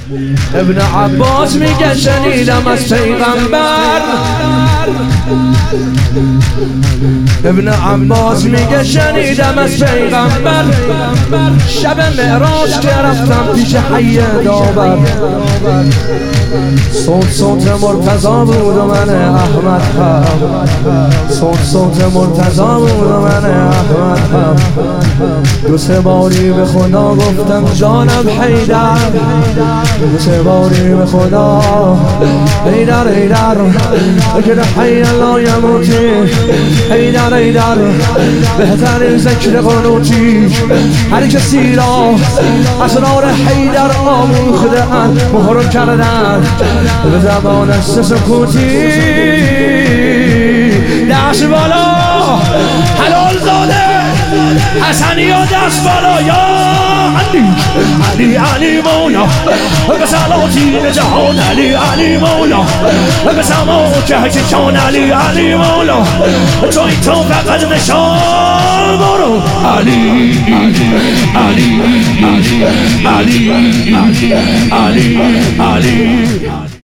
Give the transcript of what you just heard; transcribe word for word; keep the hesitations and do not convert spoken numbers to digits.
ابن عباس میگه شنیدم از پیغمبر، ابن عباس میگه شنیدم از پیغمبر، شب معراج که رفتم پیش حی داور، صوت صوت مرتضی بود و من احمد هم، صوت صوت مرتضی بود و من احمد هم. دو سه باری به خدا گفتم جانم حیدر، دو سه باری به خدا حیدر حیدر اگر حی لا یموتی، حیدر حیدر بهترین ذکر قنوتی. هر کسی را اسرار حیدر آموخته اند مهر کردن به زبان سکوتی. دست بالا حلال زاده حسنی و دست بالا یا علی علی علی مولا به سلاطین جهان، علی علی مولا به سما که چشان، علی علی مولا توی تو فقط نشان برو، علی علی علی علی علی علی علی